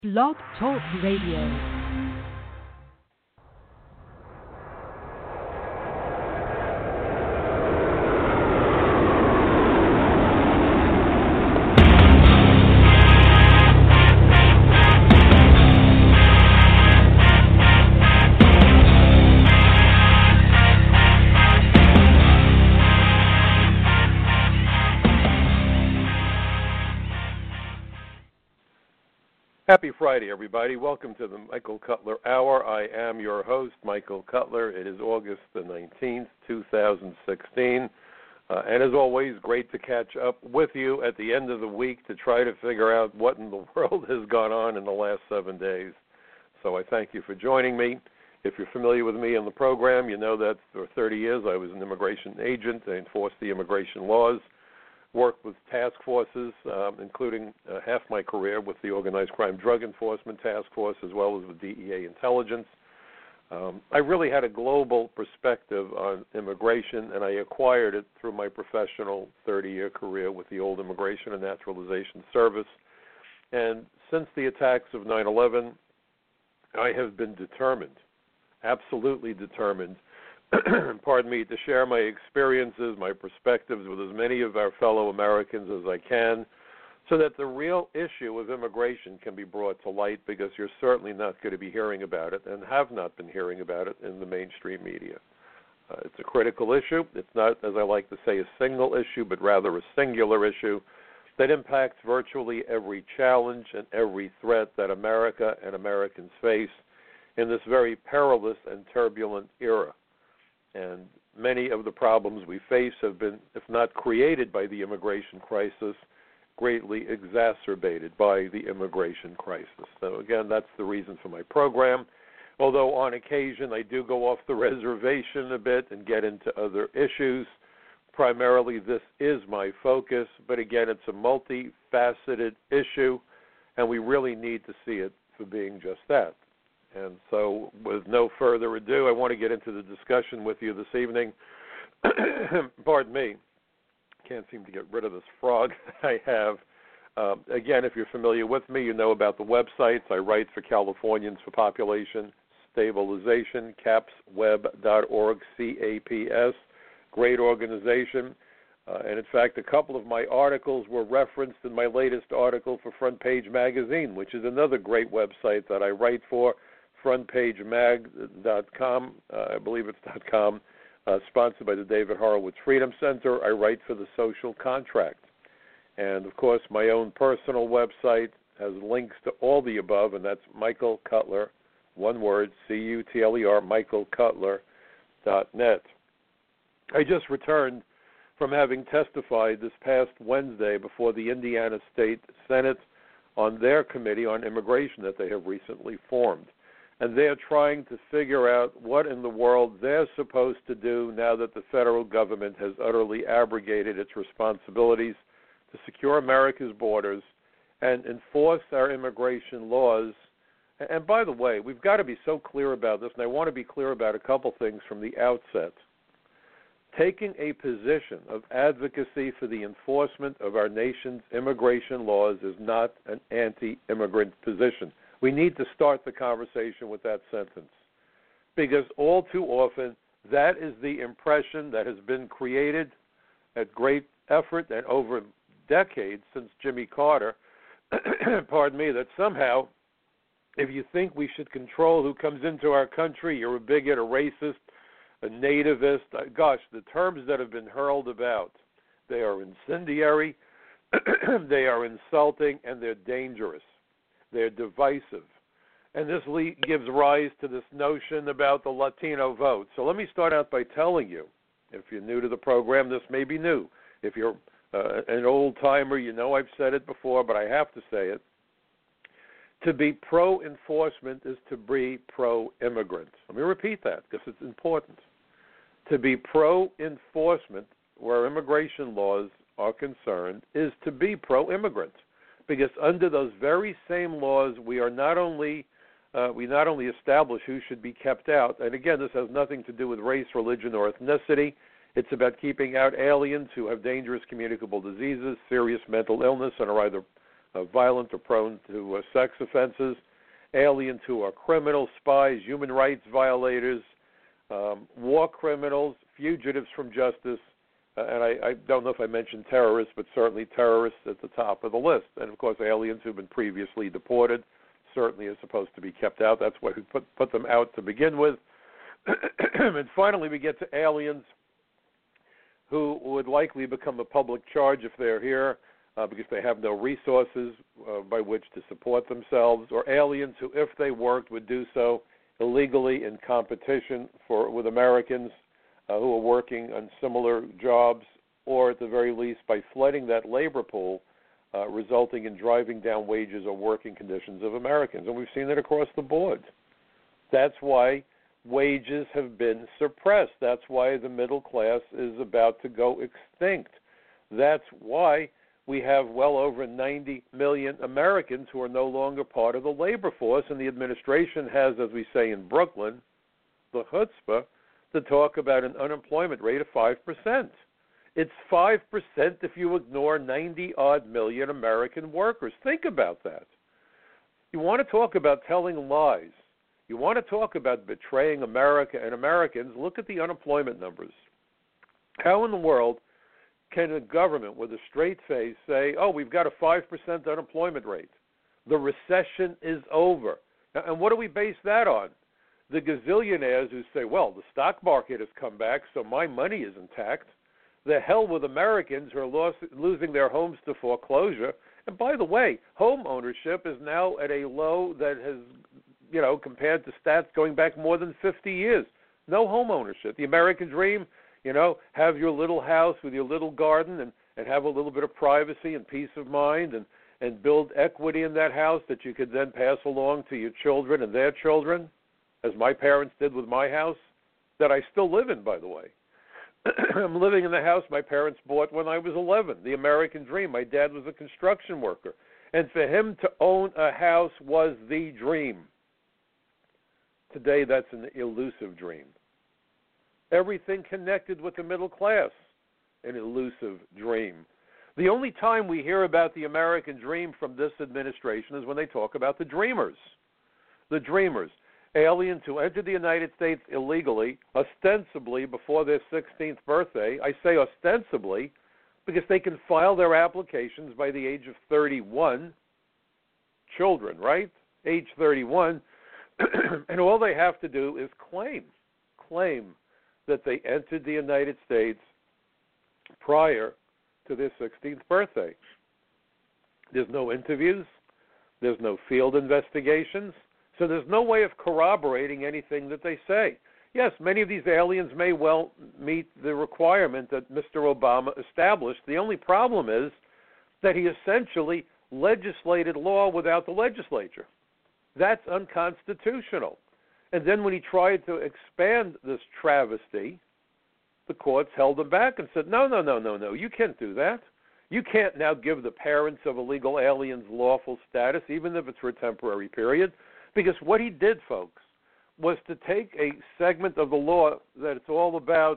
Blog Talk Radio. Happy Friday, everybody. Welcome to the Michael Cutler Hour. I am your host, Michael Cutler. It is August the 19th, 2016. And as always, great to catch up with you at the end of the week to try to figure out what in the world has gone on in the last 7 days. So I thank you for joining me. If you're familiar with me in the program, you know that for 30 years I was an immigration agent. I enforced the immigration laws. Worked with task forces, including half my career with the Organized Crime Drug Enforcement Task Force, as well as with DEA intelligence. I really had a global perspective on immigration, and I acquired it through my professional 30-year career with the old Immigration and Naturalization Service. And since the attacks of 9/11, I have been determined, absolutely determined, to share my experiences, my perspectives with as many of our fellow Americans as I can, so that the real issue of immigration can be brought to light, because you're certainly not going to be hearing about it and have not been hearing about it in the mainstream media. It's a critical issue. It's not, as I like to say, a single issue, but rather a singular issue that impacts virtually every challenge and every threat that America and Americans face in this very perilous and turbulent era. And many of the problems we face have been, if not created by the immigration crisis, greatly exacerbated by the immigration crisis. So again, that's the reason for my program. Although on occasion I do go off the reservation a bit and get into other issues, primarily this is my focus. But again, it's a multifaceted issue, and we really need to see it for being just that. And so, with no further ado, I want to get into the discussion with you this evening. Pardon me. Can't seem to get rid of this frog I have. Again, if you're familiar with me, you know about the websites. I write for Californians for Population Stabilization, capsweb.org, CAPS. Great organization. And in fact, a couple of my articles were referenced in my latest article for Front Page Magazine, which is another great website that I write for. frontpagemag.com, I believe it's .com, sponsored by the David Horowitz Freedom Center. I write for The Social Contract. And, of course, my own personal website has links to all the above, and that's Michael Cutler, one word, C-U-T-L-E-R, michaelcutler.net. I just returned from having testified this past Wednesday before the Indiana State Senate on their committee on immigration that they have recently formed. And they're trying to figure out what in the world they're supposed to do now that the federal government has utterly abrogated its responsibilities to secure America's borders and enforce our immigration laws. And by the way, we've got to be so clear about this, and I want to be clear about a couple things from the outset. Taking a position of advocacy for the enforcement of our nation's immigration laws is not an anti-immigrant position. We need to start the conversation with that sentence, because all too often that is the impression that has been created at great effort and over decades since Jimmy Carter, that somehow if you think we should control who comes into our country, you're a bigot, a racist, a nativist. Gosh, the terms that have been hurled about, they are incendiary, they are insulting, and they're dangerous. They're divisive. And this gives rise to this notion about the Latino vote. So let me start out by telling you, if you're new to the program, this may be new. If you're an old-timer, you know I've said it before, but I have to say it. To be pro-enforcement is to be pro-immigrant. Let me repeat that because it's important. To be pro-enforcement, where immigration laws are concerned, is to be pro-immigrant. Because under those very same laws, we not only establish who should be kept out, and again, this has nothing to do with race, religion, or ethnicity. It's about keeping out aliens who have dangerous communicable diseases, serious mental illness, and are either violent or prone to sex offenses, aliens who are criminals, spies, human rights violators, war criminals, fugitives from justice, and I don't know if I mentioned terrorists, but certainly terrorists at the top of the list. And, of course, aliens who've been previously deported certainly are supposed to be kept out. That's why we put them out to begin with. And finally, we get to aliens who would likely become a public charge if they're here because they have no resources by which to support themselves, or aliens who, if they worked, would do so illegally in competition with Americans who are working on similar jobs, or at the very least by flooding that labor pool, resulting in driving down wages or working conditions of Americans. And we've seen it across the board. That's why wages have been suppressed. That's why the middle class is about to go extinct. That's why we have well over 90 million Americans who are no longer part of the labor force, and the administration has, as we say in Brooklyn, the chutzpah to talk about an unemployment rate of 5%. It's 5% if you ignore 90-odd million American workers. Think about that. You want to talk about telling lies. You want to talk about betraying America and Americans. Look at the unemployment numbers. How in the world can a government with a straight face say, oh, we've got a 5% unemployment rate? The recession is over. Now, and what do we base that on? The gazillionaires who say, well, the stock market has come back, so my money is intact. The hell with Americans who are losing their homes to foreclosure. And by the way, home ownership is now at a low that has, compared to stats going back more than 50 years. No home ownership. The American dream, have your little house with your little garden and have a little bit of privacy and peace of mind and build equity in that house that you could then pass along to your children and their children, as my parents did with my house, that I still live in, by the way. I'm living in the house my parents bought when I was 11, the American dream. My dad was a construction worker, and for him to own a house was the dream. Today, that's an elusive dream. Everything connected with the middle class, an elusive dream. The only time we hear about the American dream from this administration is when they talk about the dreamers. The dreamers. Aliens who entered the United States illegally, ostensibly before their 16th birthday. I say ostensibly because they can file their applications by the age of 31. Children, right? Age 31. And all they have to do is claim that they entered the United States prior to their 16th birthday. There's no interviews. There's no field investigations. So there's no way of corroborating anything that they say. Yes, many of these aliens may well meet the requirement that Mr. Obama established. The only problem is that he essentially legislated law without the legislature. That's unconstitutional. And then when he tried to expand this travesty, the courts held him back and said, no, you can't do that. You can't now give the parents of illegal aliens lawful status, even if it's for a temporary period. Because what he did, folks, was to take a segment of the law that it's all about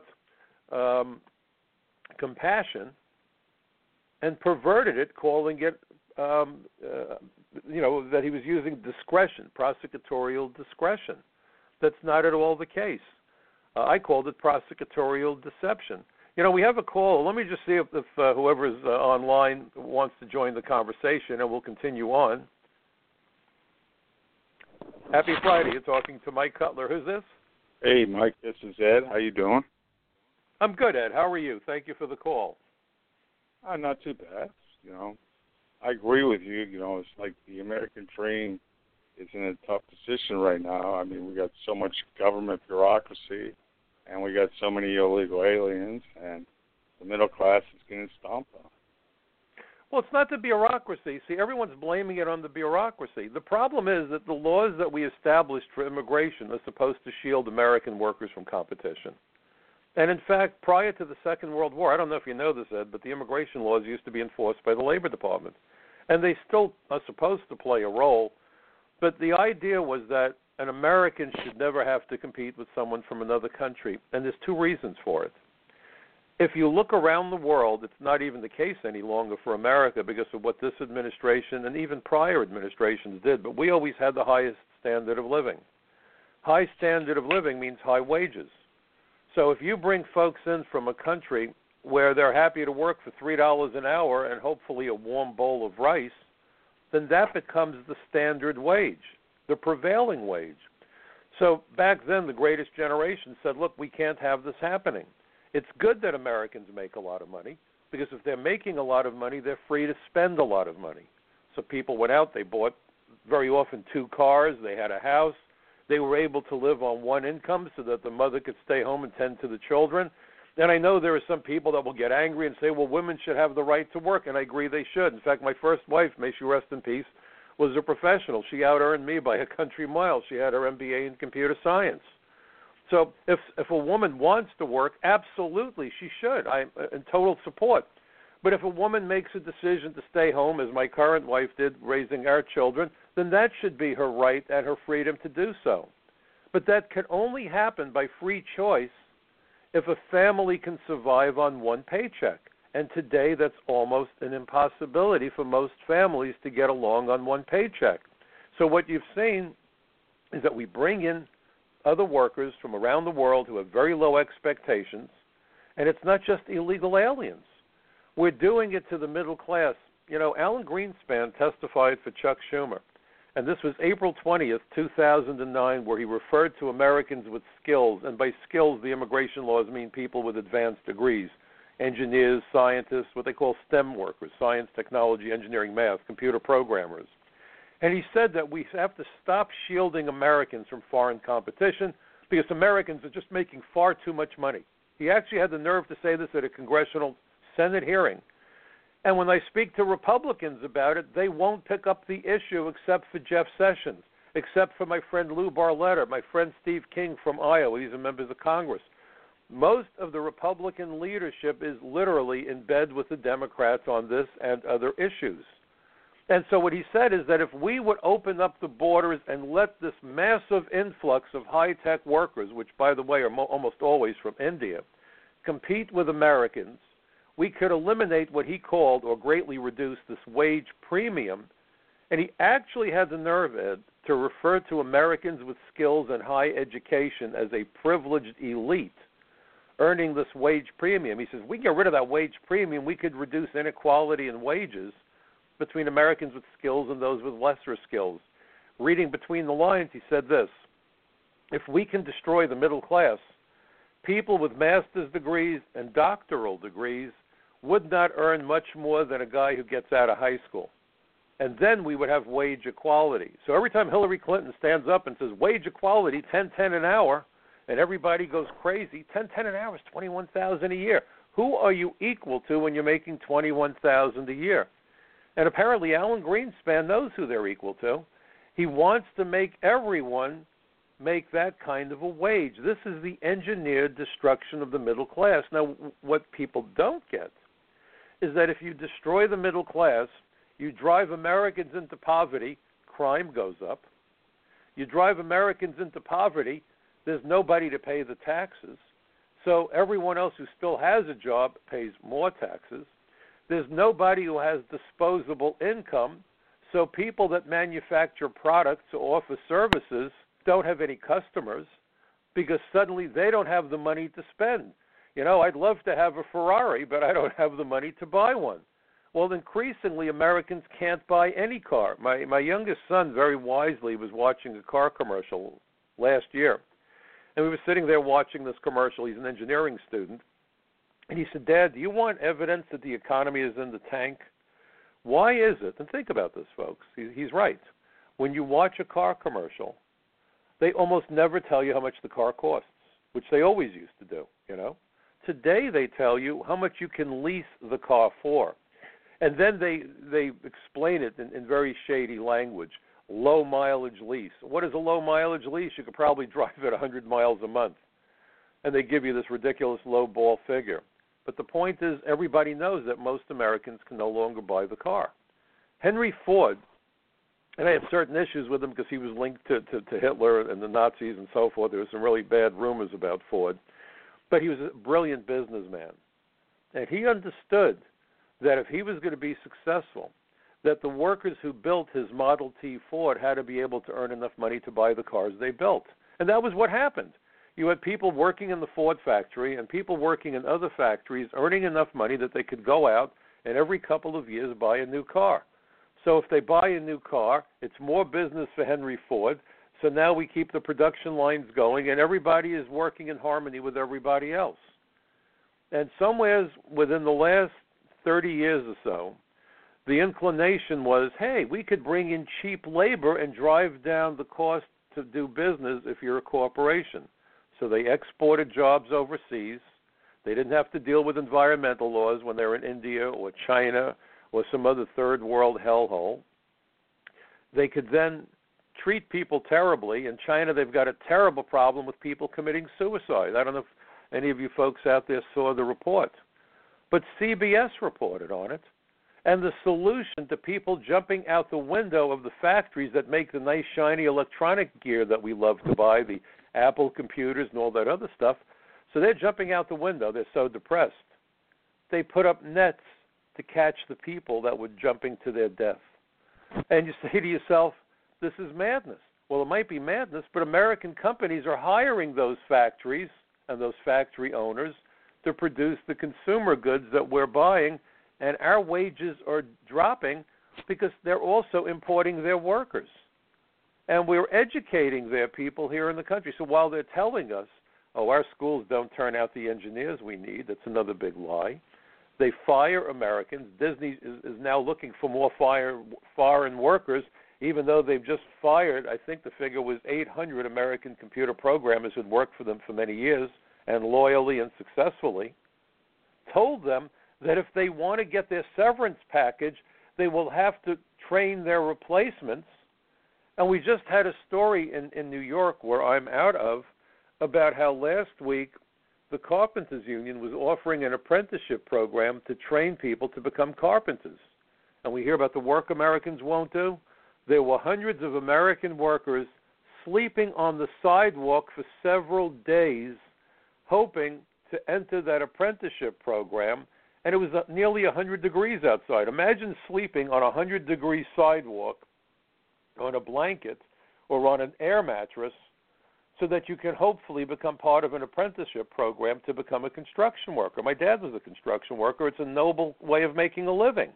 compassion and perverted it, calling it, that he was using discretion, prosecutorial discretion. That's not at all the case. I called it prosecutorial deception. We have a call. Let me just see if whoever is online wants to join the conversation, and we'll continue on. Happy Friday. You're talking to Mike Cutler. Who's this? Hey, Mike. This is Ed. How you doing? I'm good, Ed. How are you? Thank you for the call. Not too bad. I agree with you. It's like the American dream is in a tough position right now. I mean, we got so much government bureaucracy, and we got so many illegal aliens, and the middle class is getting stomped on. Well, it's not the bureaucracy. See, everyone's blaming it on the bureaucracy. The problem is that the laws that we established for immigration are supposed to shield American workers from competition. And in fact, prior to the Second World War, I don't know if you know this, Ed, but the immigration laws used to be enforced by the Labor Department. And they still are supposed to play a role. But the idea was that an American should never have to compete with someone from another country. And there's two reasons for it. if you look around the world, it's not even the case any longer for America because of what this administration and even prior administrations did. But we always had the highest standard of living. High standard of living means high wages. So if you bring folks in from a country where they're happy to work for $3 an hour and hopefully a warm bowl of rice, then that becomes the standard wage, the prevailing wage. So back then, the greatest generation said, look, we can't have this happening. It's good that Americans make a lot of money because if they're making a lot of money, they're free to spend a lot of money. So people went out, they bought very often 2 cars, they had a house, they were able to live on one income so that the mother could stay home and tend to the children. And I know there are some people that will get angry and say, well, women should have the right to work, and I agree they should. In fact, my first wife, may she rest in peace, was a professional. She out-earned me by a country mile. She had her MBA in computer science. So if a woman wants to work, absolutely she should. I'm in total support. But if a woman makes a decision to stay home, as my current wife did, raising our children, then that should be her right and her freedom to do so. But that can only happen by free choice if a family can survive on one paycheck. And today that's almost an impossibility for most families to get along on one paycheck. So what you've seen is that we bring in other workers from around the world who have very low expectations, and it's not just illegal aliens. We're doing it to the middle class. You know, Alan Greenspan testified for Chuck Schumer, and this was April 20th, 2009, where he referred to Americans with skills, and by skills the immigration laws mean people with advanced degrees, engineers, scientists, what they call STEM workers, science, technology, engineering, math, computer programmers. And he said that we have to stop shielding Americans from foreign competition because Americans are just making far too much money. He actually had the nerve to say this at a congressional Senate hearing. And when I speak to Republicans about it, they won't pick up the issue except for Jeff Sessions, except for my friend Lou Barletta, my friend Steve King from Iowa. He's a member of Congress. Most of the Republican leadership is literally in bed with the Democrats on this and other issues. And so what he said is that if we would open up the borders and let this massive influx of high-tech workers, which, by the way, are almost always from India, compete with Americans, we could eliminate what he called or greatly reduce this wage premium. And he actually had the nerve, Ed, to refer to Americans with skills and high education as a privileged elite earning this wage premium. He says, we can get rid of that wage premium. We could reduce inequality in wages between Americans with skills and those with lesser skills. Reading between the lines, he said this: if we can destroy the middle class, people with master's degrees and doctoral degrees would not earn much more than a guy who gets out of high school. And then we would have wage equality. So every time Hillary Clinton stands up and says wage equality, $10.10 an hour, and everybody goes crazy, $10.10 an hour is $21,000 a year. Who are you equal to when you're making $21,000 a year? And apparently Alan Greenspan knows who they're equal to. He wants to make everyone make that kind of a wage. This is the engineered destruction of the middle class. Now, what people don't get is that if you destroy the middle class, you drive Americans into poverty, crime goes up. You drive Americans into poverty, there's nobody to pay the taxes. So everyone else who still has a job pays more taxes. There's nobody who has disposable income, so people that manufacture products or offer services don't have any customers because suddenly they don't have the money to spend. You know, I'd love to have a Ferrari, but I don't have the money to buy one. Well, increasingly, Americans can't buy any car. My youngest son, very wisely, was watching a car commercial last year. And we were sitting there watching this commercial. He's an engineering student. And he said, Dad, do you want evidence that the economy is in the tank? Why is it? And think about this, folks. He's right. When you watch a car commercial, they almost never tell you how much the car costs, which they always used to do, you know. Today they tell you how much you can lease the car for. And then they explain it in very shady language. Low mileage lease. What is a low mileage lease? You could probably drive it 100 miles a month. And they give you this ridiculous low ball figure. But the point is, everybody knows that most Americans can no longer buy the car. Henry Ford, and I have certain issues with him because he was linked to Hitler and the Nazis and so forth. There were some really bad rumors about Ford. But he was a brilliant businessman. And he understood that if he was going to be successful, that the workers who built his Model T Ford had to be able to earn enough money to buy the cars they built. And that was what happened. You had people working in the Ford factory and people working in other factories earning enough money that they could go out and every couple of years buy a new car. So if they buy a new car, it's more business for Henry Ford. So now we keep the production lines going and everybody is working in harmony with everybody else. And somewhere within the last 30 years or so, the inclination was, hey, we could bring in cheap labor and drive down the cost to do business if you're a corporation. So they exported jobs overseas. They didn't have to deal with environmental laws when they were in India or China or some other third world hellhole. They could then treat people terribly. In China, they've got a terrible problem with people committing suicide. I don't know if any of you folks out there saw the report. But CBS reported on it. And the solution to people jumping out the window of the factories that make the nice, shiny electronic gear that we love to buy, the Apple computers and all that other stuff, so they're jumping out the window. They're so depressed. They put up nets to catch the people that were jumping to their death. And you say to yourself, this is madness. Well, it might be madness, but American companies are hiring those factories and those factory owners to produce the consumer goods that we're buying, and our wages are dropping because they're also importing their workers. And we're educating their people here in the country. So while they're telling us, oh, our schools don't turn out the engineers we need, that's another big lie. They fire Americans. Disney is now looking for more foreign workers, even though they've just fired, I think the figure was 800 American computer programmers who'd worked for them for many years and loyally and successfully, told them that if they want to get their severance package, they will have to train their replacements. And we just had a story in New York, where I'm out of, about how last week the Carpenters Union was offering an apprenticeship program to train people to become carpenters. And we hear about the work Americans won't do. There were hundreds of American workers sleeping on the sidewalk for several days, hoping to enter that apprenticeship program. And it was nearly 100 degrees outside. Imagine sleeping on a 100-degree sidewalk on a blanket or on an air mattress so that you can hopefully become part of an apprenticeship program to become a construction worker. My dad was a construction worker. It's a noble way of making a living.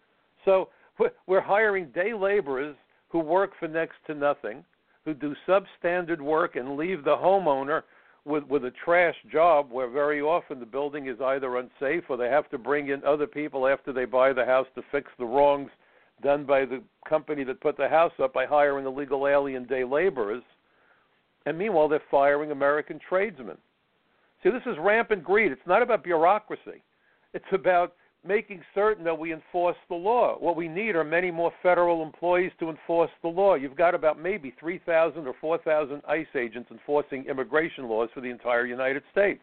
So we're hiring day laborers who work for next to nothing, who do substandard work and leave the homeowner with a trash job where very often the building is either unsafe or they have to bring in other people after they buy the house to fix the wrongs done by the company that put the house up by hiring illegal alien day laborers. And meanwhile, they're firing American tradesmen. See, this is rampant greed. It's not about bureaucracy. It's about making certain that we enforce the law. What we need are many more federal employees to enforce the law. You've got about maybe 3,000 or 4,000 ICE agents enforcing immigration laws for the entire United States.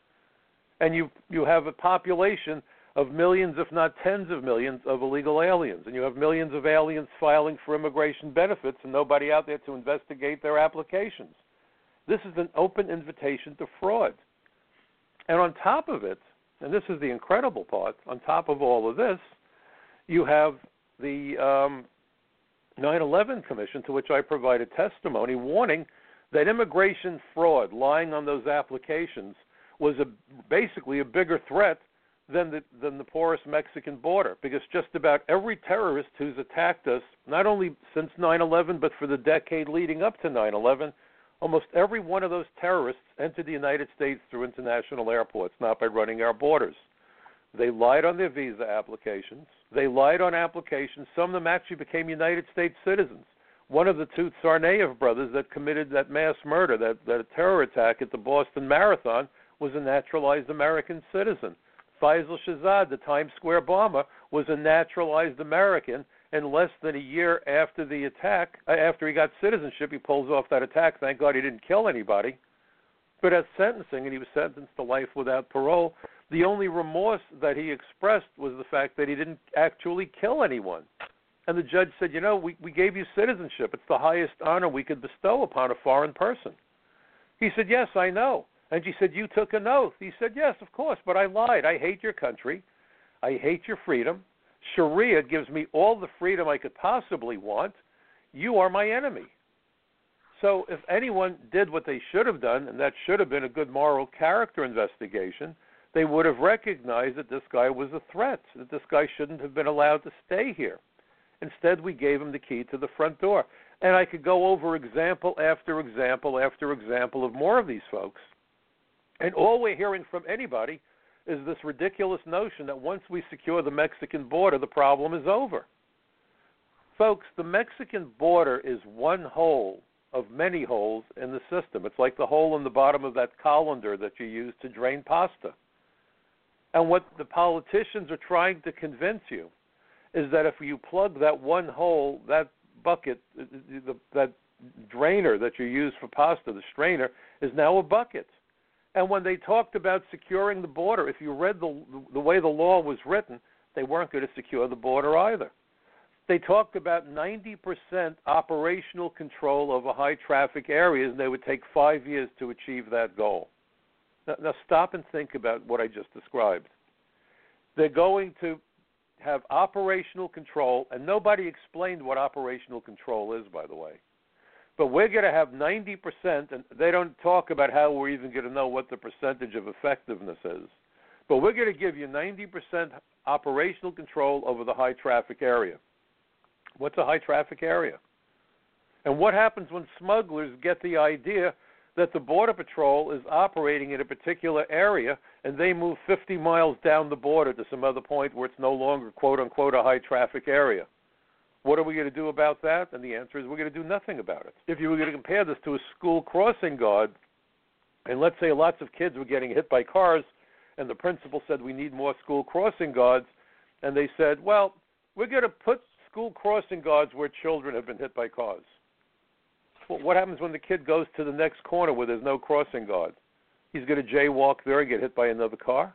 And you have a population of millions, if not tens of millions, of illegal aliens. And you have millions of aliens filing for immigration benefits and nobody out there to investigate their applications. This is an open invitation to fraud. And on top of it, and this is the incredible part, on top of all of this, you have the 9/11 Commission, to which I provided testimony, warning that immigration fraud, lying on those applications, was basically a bigger threat than the porous Mexican border, because just about every terrorist who's attacked us, not only since 9/11, but for the decade leading up to 9/11, almost every one of those terrorists entered the United States through international airports, not by running our borders. They lied on their visa applications. They lied on applications. Some of them actually became United States citizens. One of the two Tsarnaev brothers that committed that mass murder, that terror attack at the Boston Marathon, was a naturalized American citizen. Faisal Shahzad, the Times Square bomber, was a naturalized American. And less than a year after the attack, after he got citizenship, he pulls off that attack. Thank God he didn't kill anybody. But at sentencing, and he was sentenced to life without parole, the only remorse that he expressed was the fact that he didn't actually kill anyone. And the judge said, you know, we gave you citizenship. It's the highest honor we could bestow upon a foreign person. He said, yes, I know. And she said, you took an oath. He said, yes, of course, but I lied. I hate your country. I hate your freedom. Sharia gives me all the freedom I could possibly want. You are my enemy. So if anyone did what they should have done, and that should have been a good moral character investigation, they would have recognized that this guy was a threat, that this guy shouldn't have been allowed to stay here. Instead, we gave him the key to the front door. And I could go over example after example after example of more of these folks. And all we're hearing from anybody is this ridiculous notion that once we secure the Mexican border, the problem is over. Folks, the Mexican border is one hole of many holes in the system. It's like the hole in the bottom of that colander that you use to drain pasta. And what the politicians are trying to convince you is that if you plug that one hole, that bucket, that drainer that you use for pasta, the strainer, is now a bucket. And when they talked about securing the border, if you read the way the law was written, they weren't going to secure the border either. They talked about 90% operational control over high-traffic areas, and they would take 5 years to achieve that goal. Now stop and think about what I just described. They're going to have operational control, and nobody explained what operational control is, by the way. But we're going to have 90%, and they don't talk about how we're even going to know what the percentage of effectiveness is. But we're going to give you 90% operational control over the high-traffic area. What's a high-traffic area? And what happens when smugglers get the idea that the Border Patrol is operating in a particular area and they move 50 miles down the border to some other point where it's no longer, quote-unquote, a high-traffic area? What are we going to do about that? And the answer is we're going to do nothing about it. If you were going to compare this to a school crossing guard, and let's say lots of kids were getting hit by cars, and the principal said we need more school crossing guards, and they said, well, we're going to put school crossing guards where children have been hit by cars. Well, what happens when the kid goes to the next corner where there's no crossing guard? He's going to jaywalk there and get hit by another car?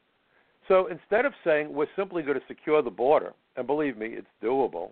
So instead of saying we're simply going to secure the border, and believe me, it's doable.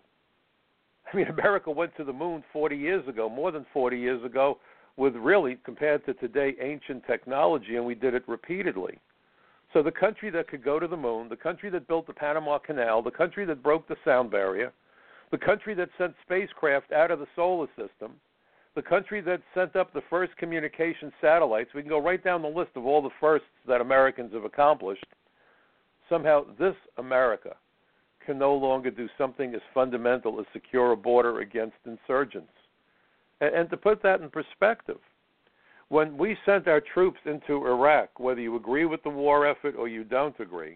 I mean, America went to the moon 40 years ago, more than 40 years ago, with really, compared to today, ancient technology, and we did it repeatedly. So the country that could go to the moon, the country that built the Panama Canal, the country that broke the sound barrier, the country that sent spacecraft out of the solar system, the country that sent up the first communication satellites, we can go right down the list of all the firsts that Americans have accomplished. Somehow this America can no longer do something as fundamental as secure a border against insurgents. And to put that in perspective, when we sent our troops into Iraq, whether you agree with the war effort or you don't agree,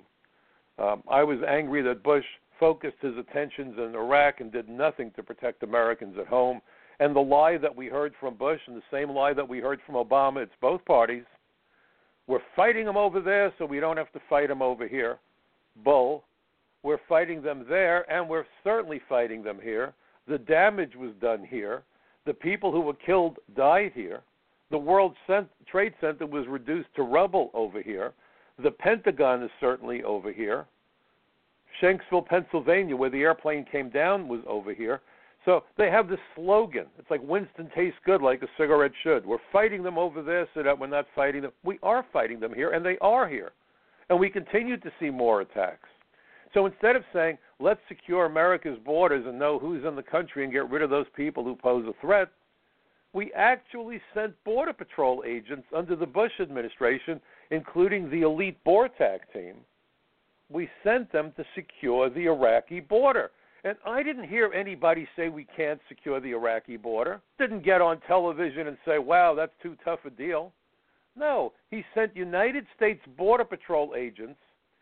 I was angry that Bush focused his attentions in Iraq and did nothing to protect Americans at home. And the lie that we heard from Bush and the same lie that we heard from Obama, it's both parties. We're fighting them over there so we don't have to fight them over here. Bull. We're fighting them there, and we're certainly fighting them here. The damage was done here. The people who were killed died here. The World Trade Center was reduced to rubble over here. The Pentagon is certainly over here. Shanksville, Pennsylvania, where the airplane came down, was over here. So they have this slogan. It's like Winston tastes good like a cigarette should. We're fighting them over there so that we're not fighting them. We are fighting them here, and they are here. And we continue to see more attacks. So instead of saying, let's secure America's borders and know who's in the country and get rid of those people who pose a threat, we actually sent Border Patrol agents under the Bush administration, including the elite BORTAC team. We sent them to secure the Iraqi border. And I didn't hear anybody say we can't secure the Iraqi border. Didn't get on television and say, wow, that's too tough a deal. No, he sent United States Border Patrol agents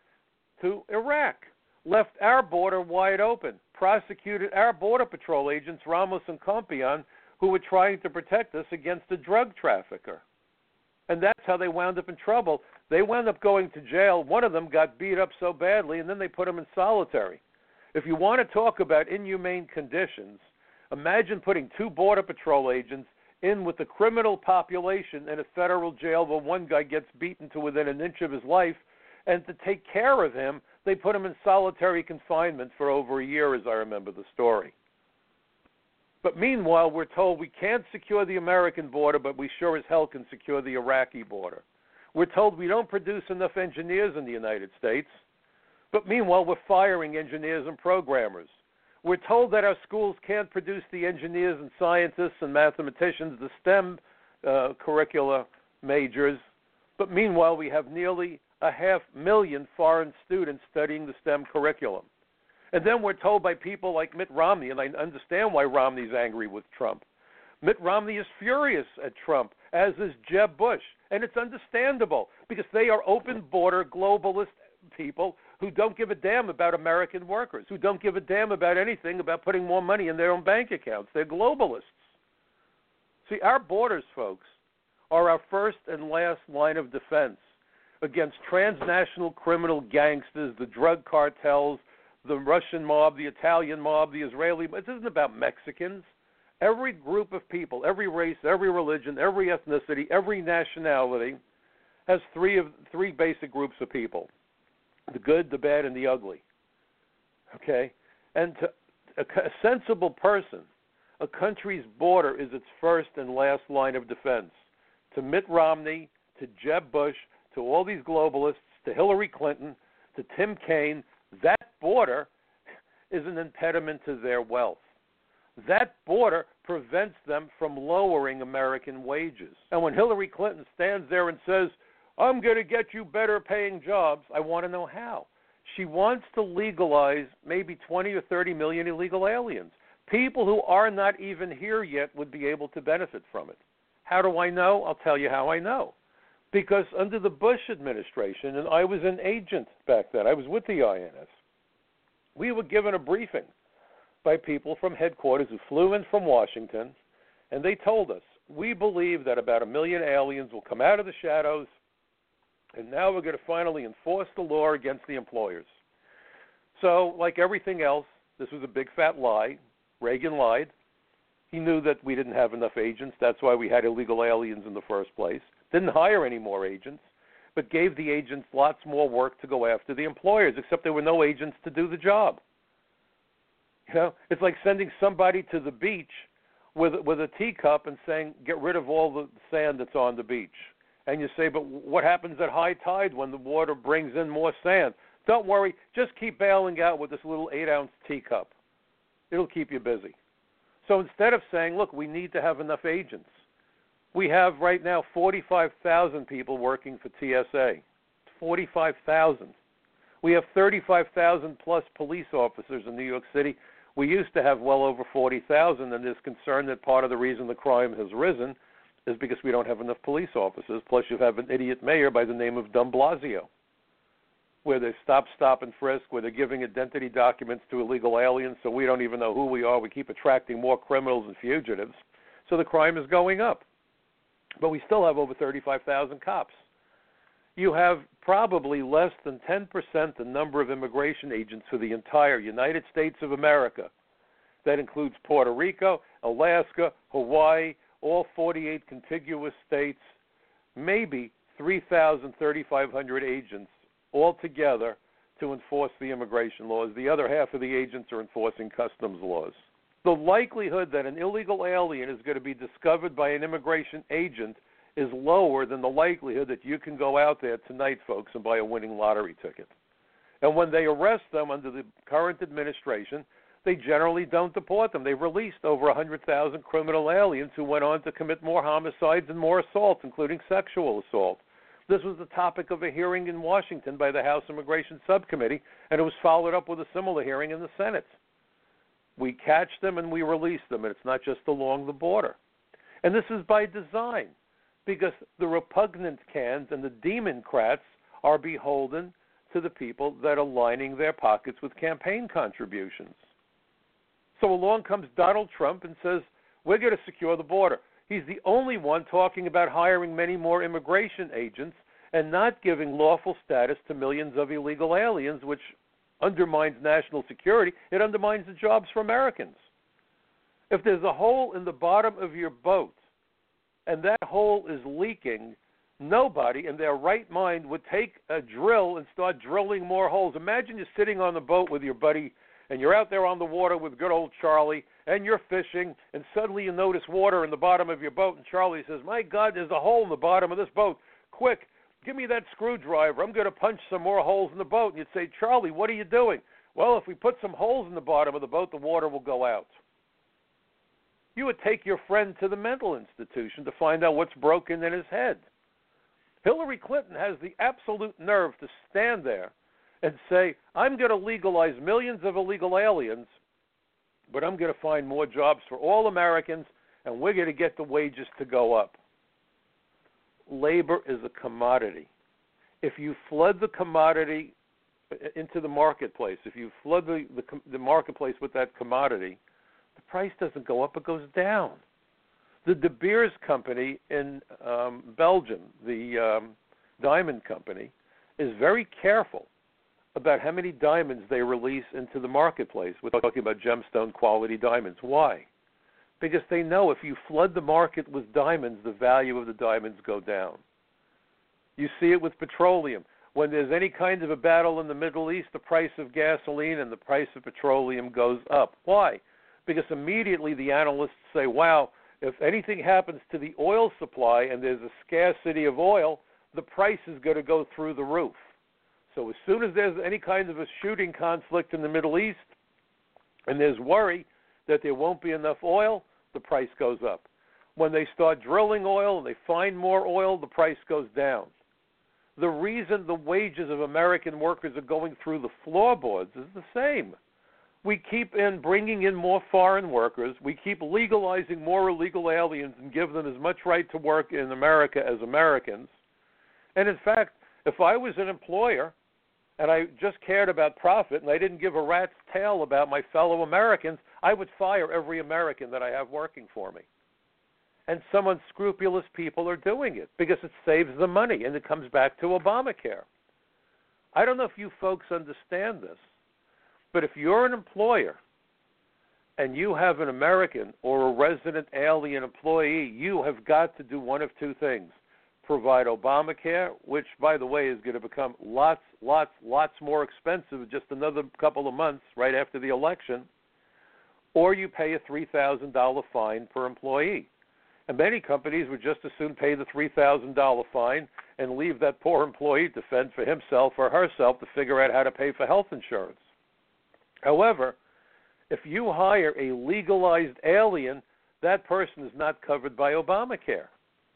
to Iraq, left our border wide open, prosecuted our Border Patrol agents, Ramos and Compion, who were trying to protect us against a drug trafficker. And that's how they wound up in trouble. They wound up going to jail. One of them got beat up so badly, and then they put him in solitary. If you want to talk about inhumane conditions, imagine putting 2 Border Patrol agents in with the criminal population in a federal jail where one guy gets beaten to within an inch of his life, and to take care of him, they put him in solitary confinement for over a year, as I remember the story. But meanwhile, we're told we can't secure the American border, but we sure as hell can secure the Iraqi border. We're told we don't produce enough engineers in the United States, but meanwhile we're firing engineers and programmers. We're told that our schools can't produce the engineers and scientists and mathematicians, the STEM curricula majors, but meanwhile we have nearly 500,000 foreign students studying the STEM curriculum. And then we're told by people like Mitt Romney, and I understand why Romney's angry with Trump. Mitt Romney is furious at Trump, as is Jeb Bush. And it's understandable because they are open border globalist people who don't give a damn about American workers, who don't give a damn about anything about putting more money in their own bank accounts. They're globalists. See, our borders, folks, are our first and last line of defense against transnational criminal gangsters, the drug cartels, the Russian mob, the Italian mob, the Israeli mob. It isn't about Mexicans. Every group of people, every race, every religion, every ethnicity, every nationality has three basic groups of people: the good, the bad, and the ugly. Okay? And to a sensible person, a country's border is its first and last line of defense. To Mitt Romney, to Jeb Bush, to all these globalists, to Hillary Clinton, to Tim Kaine, that border is an impediment to their wealth. That border prevents them from lowering American wages. And when Hillary Clinton stands there and says, I'm going to get you better paying jobs, I want to know how. She wants to legalize maybe 20 or 30 million illegal aliens. People who are not even here yet would be able to benefit from it. How do I know? I'll tell you how I know. Because under the Bush administration, and I was an agent back then, I was with the INS, we were given a briefing by people from headquarters who flew in from Washington, and they told us, we believe that about 1 million aliens will come out of the shadows, and now we're going to finally enforce the law against the employers. So, like everything else, this was a big fat lie. Reagan lied. He knew that we didn't have enough agents. That's why we had illegal aliens in the first place. Didn't hire any more agents, but gave the agents lots more work to go after the employers, except there were no agents to do the job. You know, it's like sending somebody to the beach with a teacup and saying, get rid of all the sand that's on the beach. And you say, but what happens at high tide when the water brings in more sand? Don't worry, just keep bailing out with this little 8-ounce teacup. It'll keep you busy. So instead of saying, look, we need to have enough agents, we have right now 45,000 people working for TSA. 45,000. We have 35,000 plus police officers in New York City. We used to have well over 40,000, and there's concern that part of the reason the crime has risen is because we don't have enough police officers. Plus, you have an idiot mayor by the name of de Blasio, where they stop and frisk, where they're giving identity documents to illegal aliens so we don't even know who we are. We keep attracting more criminals and fugitives. So the crime is going up. But we still have over 35,000 cops. You have probably less than 10% the number of immigration agents for the entire United States of America. That includes Puerto Rico, Alaska, Hawaii, all 48 contiguous states, maybe 3,000, 3,500 agents altogether to enforce the immigration laws. The other half of the agents are enforcing customs laws. The likelihood that an illegal alien is going to be discovered by an immigration agent is lower than the likelihood that you can go out there tonight, folks, and buy a winning lottery ticket. And when they arrest them under the current administration, they generally don't deport them. They've released over 100,000 criminal aliens who went on to commit more homicides and more assaults, including sexual assault. This was the topic of a hearing in Washington by the House Immigration Subcommittee, and it was followed up with a similar hearing in the Senate. We catch them and we release them, and it's not just along the border. And this is by design, because the repugnant cans and the Democrats are beholden to the people that are lining their pockets with campaign contributions. So along comes Donald Trump and says, we're going to secure the border. He's the only one talking about hiring many more immigration agents and not giving lawful status to millions of illegal aliens, which undermines national security. It undermines the jobs for Americans. If there's a hole in the bottom of your boat and that hole is leaking, nobody in their right mind would take a drill and start drilling more holes. Imagine you're sitting on the boat with your buddy and you're out there on the water with good old Charlie, and you're fishing, and suddenly you notice water in the bottom of your boat, and Charlie says, my God, there's a hole in the bottom of this boat. Quick, give me that screwdriver. I'm going to punch some more holes in the boat. And you'd say, Charlie, what are you doing? Well, if we put some holes in the bottom of the boat, the water will go out. You would take your friend to the mental institution to find out what's broken in his head. Hillary Clinton has the absolute nerve to stand there and say, I'm going to legalize millions of illegal aliens, but I'm going to find more jobs for all Americans, and we're going to get the wages to go up. Labor is a commodity. If you flood the commodity into the marketplace, if you flood the marketplace with that commodity, the price doesn't go up, it goes down. The De Beers company in Belgium, the diamond company, is very careful about how many diamonds they release into the marketplace. We're talking about gemstone quality diamonds. Why? Because they know if you flood the market with diamonds, the value of the diamonds go down. You see it with petroleum. When there's any kind of a battle in the Middle East, the price of gasoline and the price of petroleum goes up. Why? Because immediately the analysts say, wow, if anything happens to the oil supply and there's a scarcity of oil, the price is going to go through the roof. So as soon as there's any kind of a shooting conflict in the Middle East and there's worry that there won't be enough oil, the price goes up. When they start drilling oil and they find more oil, the price goes down. The reason the wages of American workers are going through the floorboards is the same. We keep bringing in more foreign workers. We keep legalizing more illegal aliens and give them as much right to work in America as Americans. And in fact, if I was an employer and I just cared about profit and I didn't give a rat's tail about my fellow Americans, I would fire every American that I have working for me. And some unscrupulous people are doing it because it saves them money, and it comes back to Obamacare. I don't know if you folks understand this, but if you're an employer and you have an American or a resident alien employee, you have got to do one of two things. Provide Obamacare, which, by the way, is going to become lots more expensive in just another couple of months right after the election, or you pay a $3,000 fine per employee. And many companies would just as soon pay the $3,000 fine and leave that poor employee to fend for himself or herself to figure out how to pay for health insurance. However, if you hire a legalized alien, that person is not covered by Obamacare.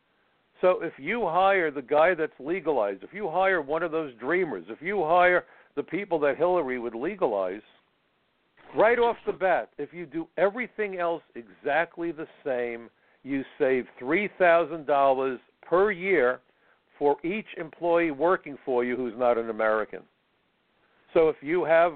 So if you hire the guy that's legalized, if you hire one of those dreamers, if you hire the people that Hillary would legalize, right off the bat, if you do everything else exactly the same, you save $3,000 per year for each employee working for you who's not an American. So if you have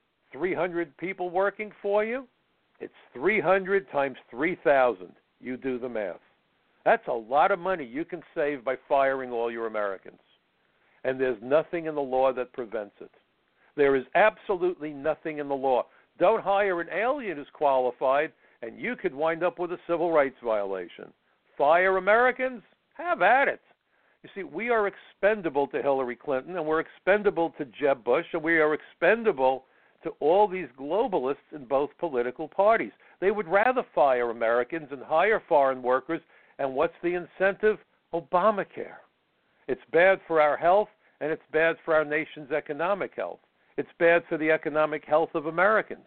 300 people working for you, it's 300 times 3,000. You do the math. That's a lot of money you can save by firing all your Americans. And there's nothing in the law that prevents it. There is absolutely nothing in the law. Don't hire an alien who's qualified, and you could wind up with a civil rights violation. Fire Americans? Have at it. You see, we are expendable to Hillary Clinton, and we're expendable to Jeb Bush, and we are expendable to all these globalists in both political parties. They would rather fire Americans and hire foreign workers. And what's the incentive? Obamacare. It's bad for our health, and it's bad for our nation's economic health. It's bad for the economic health of Americans.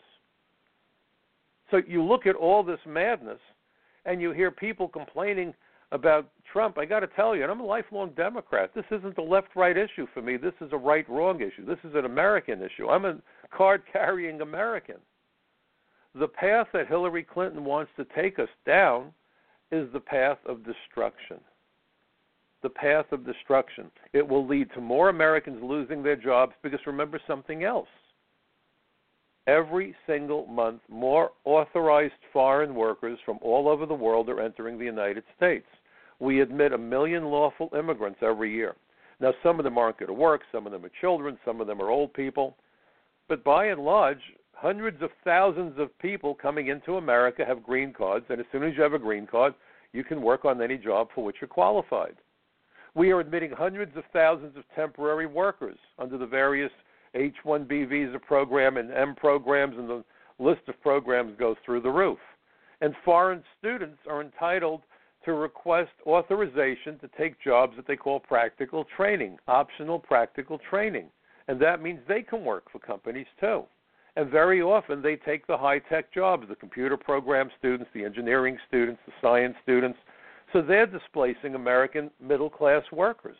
So you look at all this madness, and you hear people complaining about Trump. I got to tell you, and I'm a lifelong Democrat, this isn't a left-right issue for me. This is a right-wrong issue. This is an American issue. I'm a card-carrying American. The path that Hillary Clinton wants to take us down is the path of destruction. The path of destruction. It will lead to more Americans losing their jobs because remember something else. Every single month, more authorized foreign workers from all over the world are entering the United States. We admit 1 million lawful immigrants every year. Now, some of them aren't going to work. Some of them are children. Some of them are old people. But by and large, hundreds of thousands of people coming into America have green cards, and as soon as you have a green card, you can work on any job for which you're qualified. We are admitting hundreds of thousands of temporary workers under the various H-1B visa program and M programs, and the list of programs goes through the roof. And foreign students are entitled to request authorization to take jobs that they call practical training, optional practical training. And that means they can work for companies too. And very often they take the high-tech jobs, the computer program students, the engineering students, the science students. So they're displacing American middle-class workers.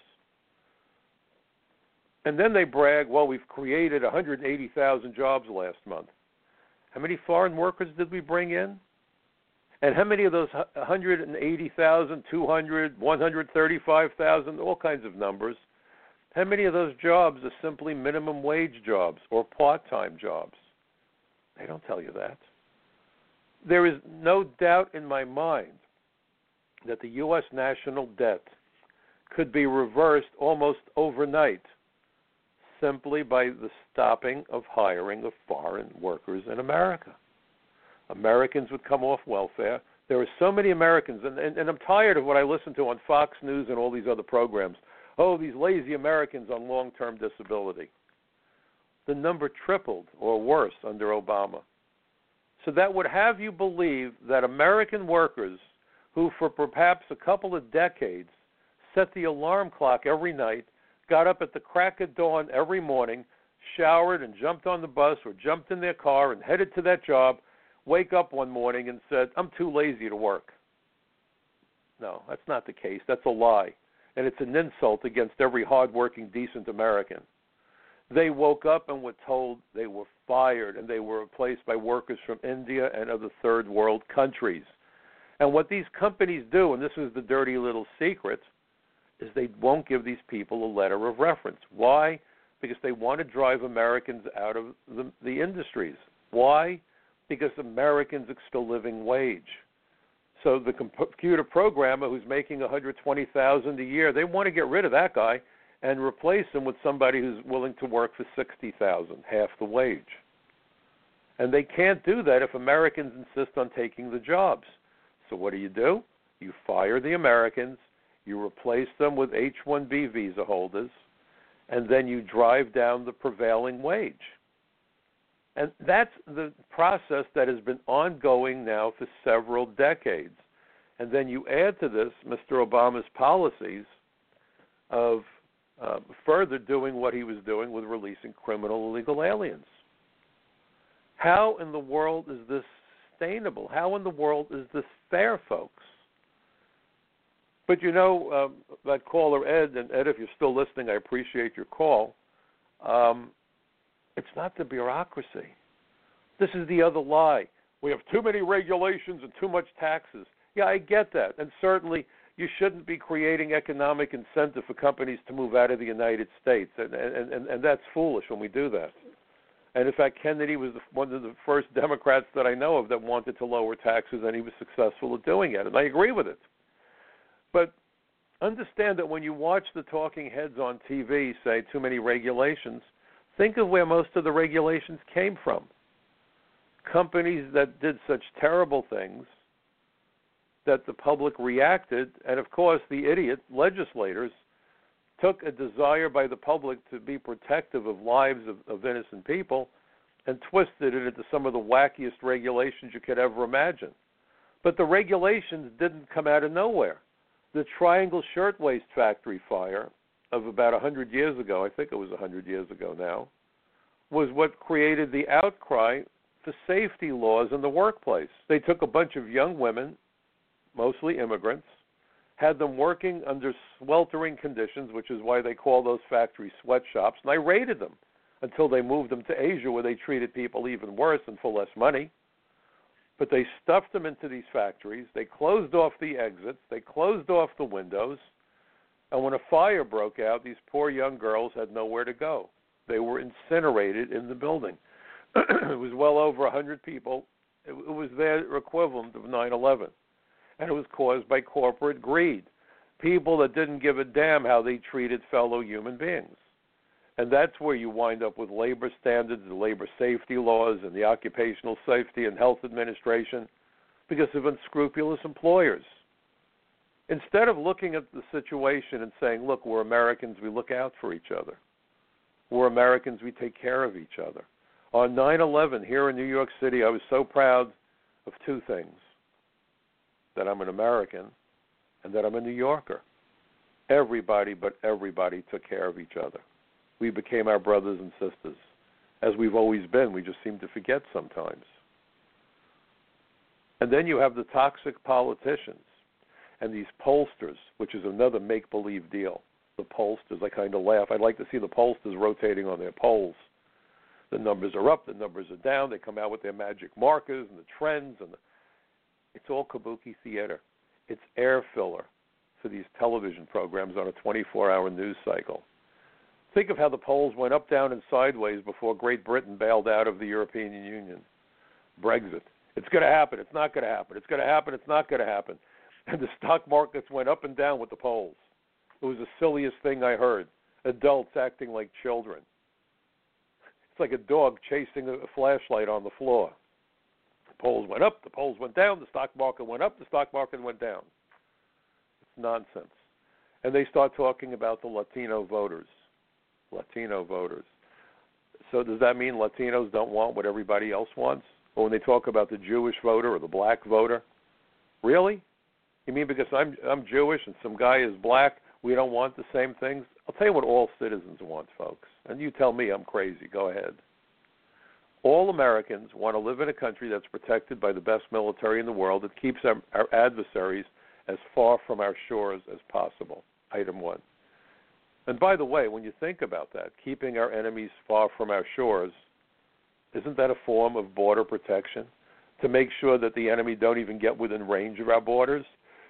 And then they brag, well, we've created 180,000 jobs last month. How many foreign workers did we bring in? And how many of those 180,000, 200, 135,000, all kinds of numbers, how many of those jobs are simply minimum wage jobs or part-time jobs? They don't tell you that. There is no doubt in my mind that the U.S. national debt could be reversed almost overnight simply by the stopping of hiring of foreign workers in America. Americans would come off welfare. There are so many Americans, and I'm tired of what I listen to on Fox News and all these other programs. Oh, these lazy Americans on long-term disability. The number tripled or worse under Obama. So that would have you believe that American workers who for perhaps a couple of decades set the alarm clock every night, got up at the crack of dawn every morning, showered and jumped on the bus or jumped in their car and headed to that job, wake up one morning and said, I'm too lazy to work. No, that's not the case. That's a lie. And it's an insult against every hardworking, decent American. They woke up and were told they were fired and they were replaced by workers from India and other third world countries. And what these companies do, and this is the dirty little secret, is they won't give these people a letter of reference. Why? Because they want to drive Americans out of the industries. Why? Because Americans expect a living wage. So the computer programmer who's making $120,000 a year, they want to get rid of that guy and replace him with somebody who's willing to work for $60,000, half the wage. And they can't do that if Americans insist on taking the jobs. So what do? You fire the Americans, you replace them with H-1B visa holders, and then you drive down the prevailing wage. And that's the process that has been ongoing now for several decades. And then you add to this Mr. Obama's policies of further doing what he was doing with releasing criminal illegal aliens. How in the world is this sustainable? How in the world is this fair, folks? But you know, that caller Ed, and Ed, if you're still listening, I appreciate your call. It's not the bureaucracy. This is the other lie. We have too many regulations and too much taxes. Yeah, I get that. And certainly you shouldn't be creating economic incentive for companies to move out of the United States. And that's foolish when we do that. And in fact, Kennedy was one of the first Democrats that I know of that wanted to lower taxes, and he was successful at doing it. And I agree with it. But understand that when you watch the talking heads on TV say too many regulations, think of where most of the regulations came from. Companies that did such terrible things that the public reacted, and of course the idiot legislators took a desire by the public to be protective of lives of innocent people and twisted it into some of the wackiest regulations you could ever imagine. But the regulations didn't come out of nowhere. The Triangle Shirtwaist Factory fire of about 100 years ago, I think it was 100 years ago now, was what created the outcry for safety laws in the workplace. They took a bunch of young women, mostly immigrants, had them working under sweltering conditions, which is why they call those factories sweatshops, and I raided them until they moved them to Asia, where they treated people even worse and for less money. But they stuffed them into these factories, they closed off the exits, they closed off the windows, and when a fire broke out, these poor young girls had nowhere to go. They were incinerated in the building. It was well over 100 people. It was their equivalent of 9/11. And it was caused by corporate greed. People that didn't give a damn how they treated fellow human beings. And that's where you wind up with labor standards, the labor safety laws, and the Occupational Safety and Health Administration because of unscrupulous employers. Instead of looking at the situation and saying, look, we're Americans, we look out for each other. We're Americans, we take care of each other. On 9/11 here in New York City, I was so proud of two things: that I'm an American and that I'm a New Yorker. Everybody but everybody took care of each other. We became our brothers and sisters, as we've always been. We just seem to forget sometimes. And then you have the toxic politicians and these pollsters, which is another make-believe deal. The pollsters, I kind of laugh. I'd like to see the pollsters rotating on their polls. The numbers are up, the numbers are down. They come out with their magic markers and the trends. It's all kabuki theater. It's air filler for these television programs on a 24-hour news cycle. Think of how the polls went up, down, and sideways before Great Britain bailed out of the European Union. Brexit. It's going to happen. It's not going to happen. It's going to happen. It's not going to happen. And the stock markets went up and down with the polls. It was the silliest thing I heard. Adults acting like children. It's like a dog chasing a flashlight on the floor. The polls went up, the polls went down, the stock market went up, the stock market went down. It's nonsense. And they start talking about the Latino voters. Latino voters. So does that mean Latinos don't want what everybody else wants? Or when they talk about the Jewish voter or the black voter? Really? You mean because I'm Jewish and some guy is black, we don't want the same things? I'll tell you what all citizens want, folks. And you tell me I'm crazy. Go ahead. All Americans want to live in a country that's protected by the best military in the world that keeps our adversaries as far from our shores as possible. Item one. And by the way, when you think about that, keeping our enemies far from our shores, isn't that a form of border protection? To make sure that the enemy don't even get within range of our borders?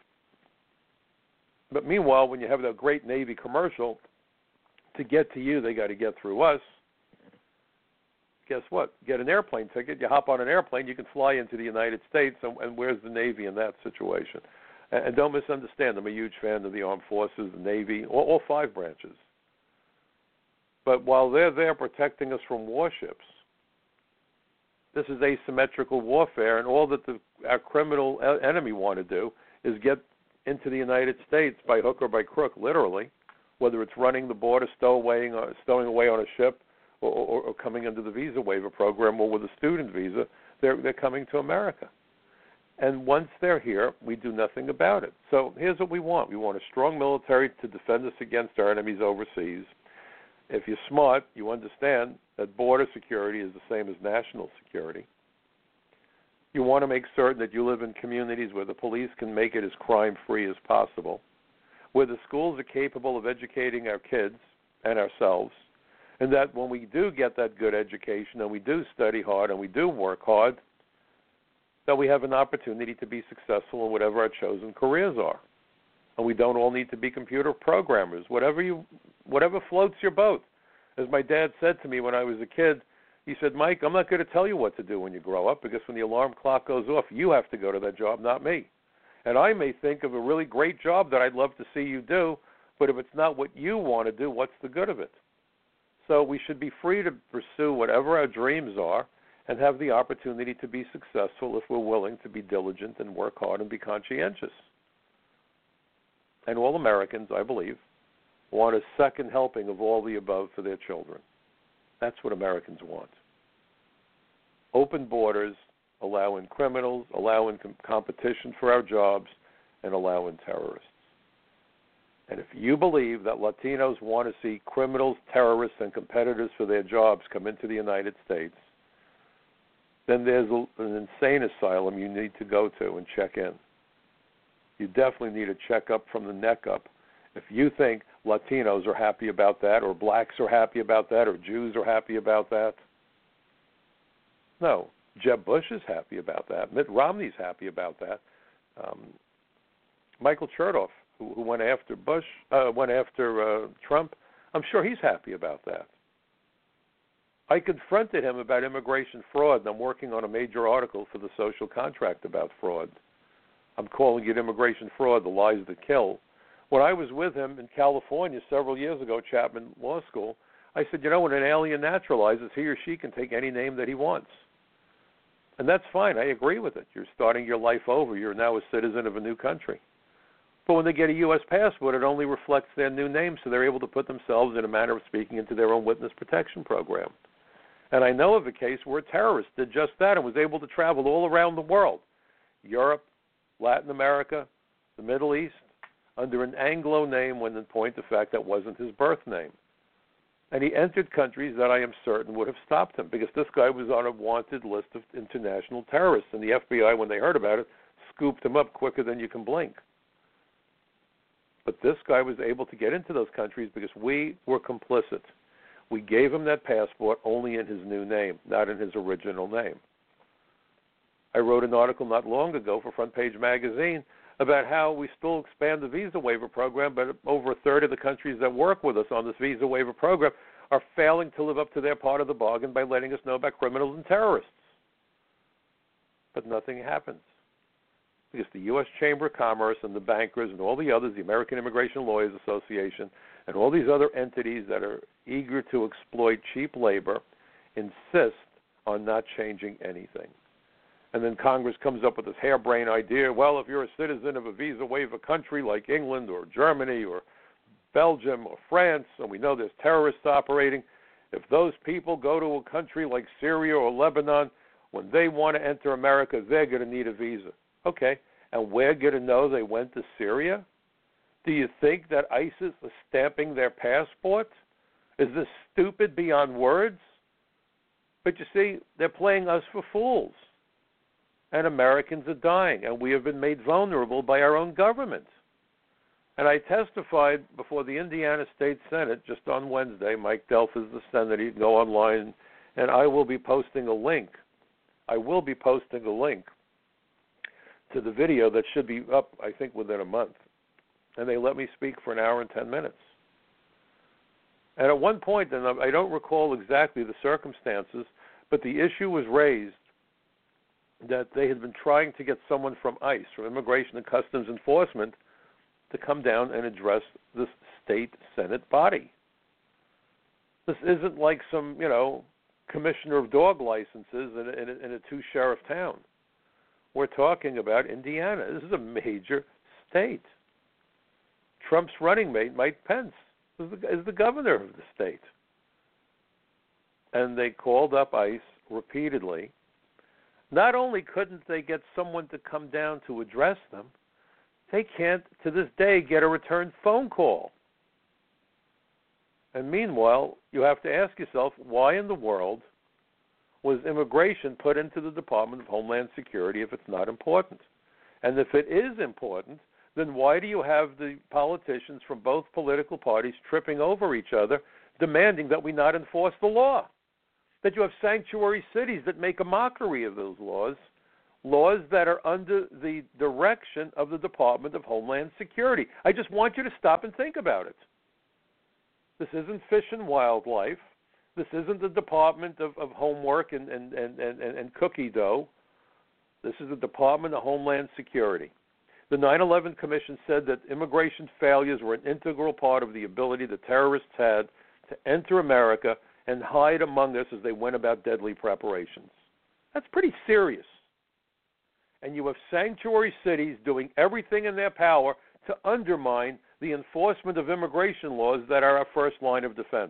But meanwhile, when you have that great Navy commercial, to get to you, they got to get through us. Guess what? Get an airplane ticket. You hop on an airplane, you can fly into the United States, and where's the Navy in that situation? And don't misunderstand, I'm a huge fan of the Armed Forces, the Navy, all five branches. But while they're there protecting us from warships, this is asymmetrical warfare, and all that our criminal enemy want to do is get into the United States by hook or by crook, literally, whether it's running the border, stowing away on a ship, or coming under the visa waiver program, or with a student visa, they're coming to America. And once they're here, we do nothing about it. So here's what we want. We want a strong military to defend us against our enemies overseas. If you're smart, you understand that border security is the same as national security. You want to make certain that you live in communities where the police can make it as crime-free as possible, where the schools are capable of educating our kids and ourselves, and that when we do get that good education and we do study hard and we do work hard, that we have an opportunity to be successful in whatever our chosen careers are. And we don't all need to be computer programmers, whatever floats your boat. As my dad said to me when I was a kid, he said, Mike, I'm not going to tell you what to do when you grow up, because when the alarm clock goes off, you have to go to that job, not me. And I may think of a really great job that I'd love to see you do, but if it's not what you want to do, what's the good of it? So we should be free to pursue whatever our dreams are and have the opportunity to be successful if we're willing to be diligent and work hard and be conscientious. And all Americans, I believe, want a second helping of all the above for their children. That's what Americans want. Open borders, allowing criminals, allowing competition for our jobs, and allowing terrorists. And if you believe that Latinos want to see criminals, terrorists, and competitors for their jobs come into the United States, then there's an insane asylum you need to go to and check in. You definitely need a checkup from the neck up. If you think Latinos are happy about that, or blacks are happy about that, or Jews are happy about that, no. Jeb Bush is happy about that. Mitt Romney's happy about that. Michael Chertoff, who went after Trump, I'm sure he's happy about that. I confronted him about immigration fraud, and I'm working on a major article for the Social Contract about fraud. I'm calling it Immigration Fraud, the Lies That Kill. When I was with him in California several years ago, Chapman Law School, I said, when an alien naturalizes, he or she can take any name that he wants. And that's fine. I agree with it. You're starting your life over. You're now a citizen of a new country. But when they get a U.S. passport, it only reflects their new name, so they're able to put themselves, in a manner of speaking, into their own witness protection program. And I know of a case where a terrorist did just that and was able to travel all around the world, Europe, Latin America, the Middle East, under an Anglo name when in point of fact that wasn't his birth name. And he entered countries that I am certain would have stopped him because this guy was on a wanted list of international terrorists. And the FBI, when they heard about it, scooped him up quicker than you can blink. But this guy was able to get into those countries because we were complicit. We gave him that passport only in his new name, not in his original name. I wrote an article not long ago for Front Page Magazine about how we still expand the visa waiver program, but over a third of the countries that work with us on this visa waiver program are failing to live up to their part of the bargain by letting us know about criminals and terrorists. But nothing happens because the U.S. Chamber of Commerce and the bankers and all the others, the American Immigration Lawyers Association, and all these other entities that are eager to exploit cheap labor insist on not changing anything. And then Congress comes up with this harebrained idea, well, if you're a citizen of a visa waiver country like England or Germany or Belgium or France, and we know there's terrorists operating, if those people go to a country like Syria or Lebanon, when they want to enter America, they're going to need a visa. Okay, and we're going to know they went to Syria? Do you think that ISIS is stamping their passport? Is this stupid beyond words? But you see, they're playing us for fools. And Americans are dying, and we have been made vulnerable by our own government. And I testified before the Indiana State Senate just on Wednesday. Mike Delf is the senator. You can go online, and I will be posting a link. I will be posting a link to the video that should be up, I think, within a month. And they let me speak for an hour and 10 minutes. And at one point, and I don't recall exactly the circumstances, but the issue was raised that they had been trying to get someone from ICE, from Immigration and Customs Enforcement, to come down and address this state Senate body. This isn't like some, commissioner of dog licenses in a two-sheriff town. We're talking about Indiana. This is a major state. Trump's running mate, Mike Pence, is the governor of the state. And they called up ICE repeatedly. Not only couldn't they get someone to come down to address them, they can't, to this day, get a return phone call. And meanwhile, you have to ask yourself, why in the world was immigration put into the Department of Homeland Security if it's not important? And if it is important, then why do you have the politicians from both political parties tripping over each other, demanding that we not enforce the law? That you have sanctuary cities that make a mockery of those laws, laws that are under the direction of the Department of Homeland Security. I just want you to stop and think about it. This isn't Fish and Wildlife. This isn't the Department of Homework and cookie dough. This is the Department of Homeland Security. The 9/11 Commission said that immigration failures were an integral part of the ability the terrorists had to enter America and hide among us as they went about deadly preparations. That's pretty serious. And you have sanctuary cities doing everything in their power to undermine the enforcement of immigration laws that are our first line of defense.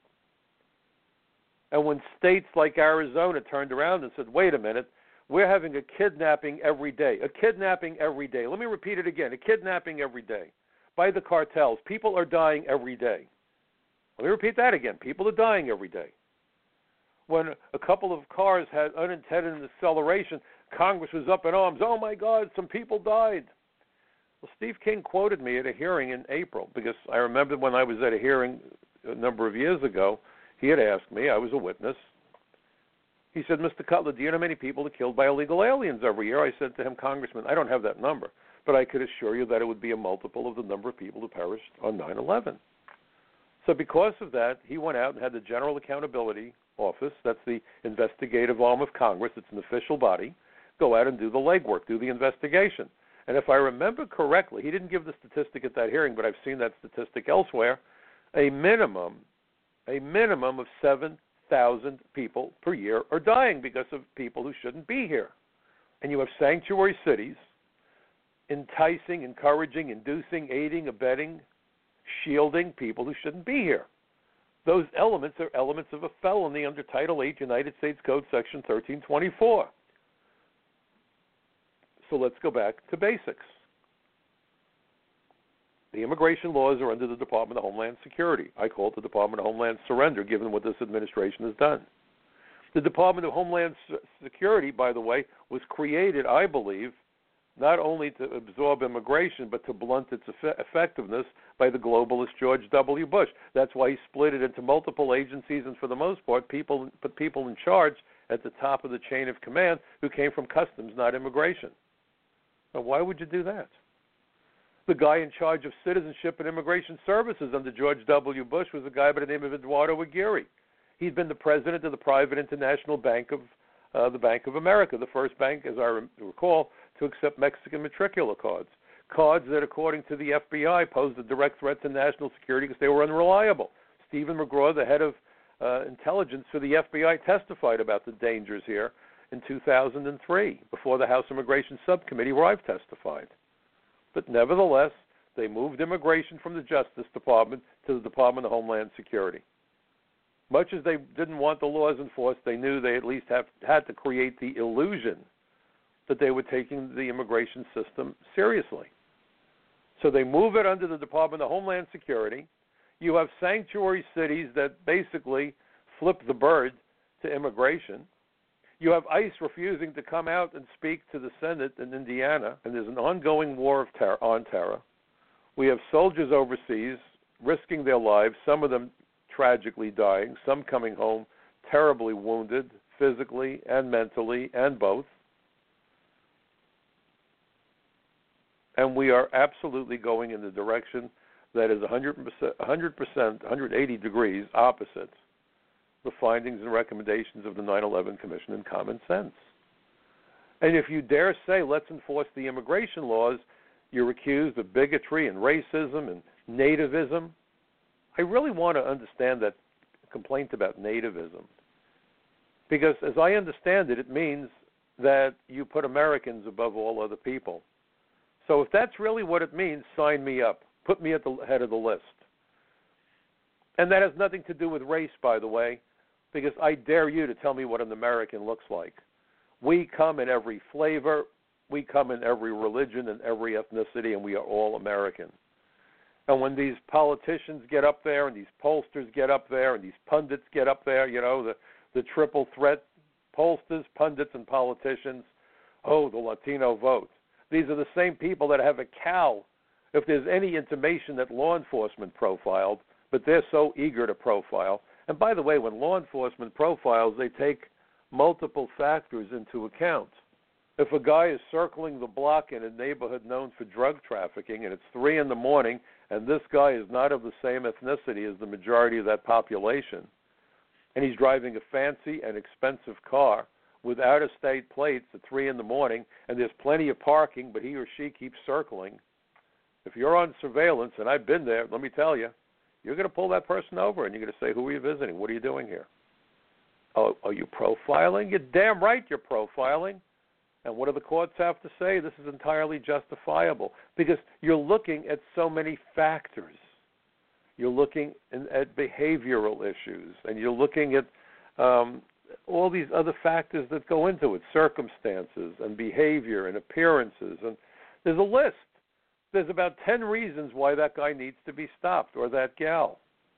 And when states like Arizona turned around and said, wait a minute, we're having a kidnapping every day. A kidnapping every day. Let me repeat it again. A kidnapping every day by the cartels. People are dying every day. Let me repeat that again. People are dying every day. When a couple of cars had unintended acceleration, Congress was up in arms. Oh, my God, some people died. Well, Steve King quoted me at a hearing in April because I remember when I was at a hearing a number of years ago, he had asked me, I was a witness. He said, Mr. Cutler, do you know how many people are killed by illegal aliens every year? I said to him, Congressman, I don't have that number, but I could assure you that it would be a multiple of the number of people who perished on 9/11. So because of that, he went out and had the General Accountability Office, that's the investigative arm of Congress, it's an official body, go out and do the legwork, do the investigation. And if I remember correctly, he didn't give the statistic at that hearing, but I've seen that statistic elsewhere, a minimum of 7,000 people per year are dying because of people who shouldn't be here. And you have sanctuary cities enticing, encouraging, inducing, aiding, abetting, shielding people who shouldn't be here. Those elements are elements of a felony under Title 8 United States Code Section 1324. So let's go back to basics. The immigration laws are under the Department of Homeland Security. I call it the Department of Homeland Surrender, given what this administration has done. The Department of Homeland Security, by the way, was created, I believe, not only to absorb immigration, but to blunt its effectiveness by the globalist George W. Bush. That's why he split it into multiple agencies and, for the most part, put people in charge at the top of the chain of command who came from customs, not immigration. Now, why would you do that? The guy in charge of citizenship and immigration services under George W. Bush was a guy by the name of Eduardo Aguirre. He'd been the president of the private international bank of the Bank of America, the first bank, as I recall, to accept Mexican matricular cards that, according to the FBI, posed a direct threat to national security because they were unreliable. Stephen McGraw, the head of intelligence for the FBI, testified about the dangers here in 2003 before the House Immigration Subcommittee, where I've testified. But nevertheless, they moved immigration from the Justice Department to the Department of Homeland Security. Much as they didn't want the laws enforced, they knew they at least had to create the illusion that they were taking the immigration system seriously. So they move it under the Department of Homeland Security. You have sanctuary cities that basically flip the bird to immigration. You have ICE refusing to come out and speak to the Senate in Indiana, and there's an ongoing war on terror. We have soldiers overseas risking their lives, some of them tragically dying, some coming home terribly wounded, physically and mentally, and both. And we are absolutely going in the direction that is 100%, 180 degrees opposite the findings and recommendations of the 9/11 Commission and common sense. And if you dare say, let's enforce the immigration laws, you're accused of bigotry and racism and nativism. I really want to understand that complaint about nativism, because as I understand it, it means that you put Americans above all other people. So if that's really what it means, sign me up. Put me at the head of the list. And that has nothing to do with race, by the way, because I dare you to tell me what an American looks like. We come in every flavor, we come in every religion and every ethnicity, and we are all American. And when these politicians get up there and these pollsters get up there and these pundits get up there, you know, the triple threat, pollsters, pundits, and politicians, oh, the Latino vote. These are the same people that have a cow if there's any intimation that law enforcement profiled, but they're so eager to profile. And by the way, when law enforcement profiles, they take multiple factors into account. If a guy is circling the block in a neighborhood known for drug trafficking and it's 3 a.m. and this guy is not of the same ethnicity as the majority of that population, and he's driving a fancy and expensive car with out-of-state plates at 3 a.m, and there's plenty of parking, but he or she keeps circling, if you're on surveillance, and I've been there, let me tell you, you're going to pull that person over and you're going to say, who are you visiting? What are you doing here? Oh, are you profiling? You're damn right you're profiling. And what do the courts have to say? This is entirely justifiable because you're looking at so many factors. You're looking at behavioral issues, and you're looking at all these other factors that go into it, circumstances and behavior and appearances. And there's a list. There's about 10 reasons why that guy needs to be stopped or that gal.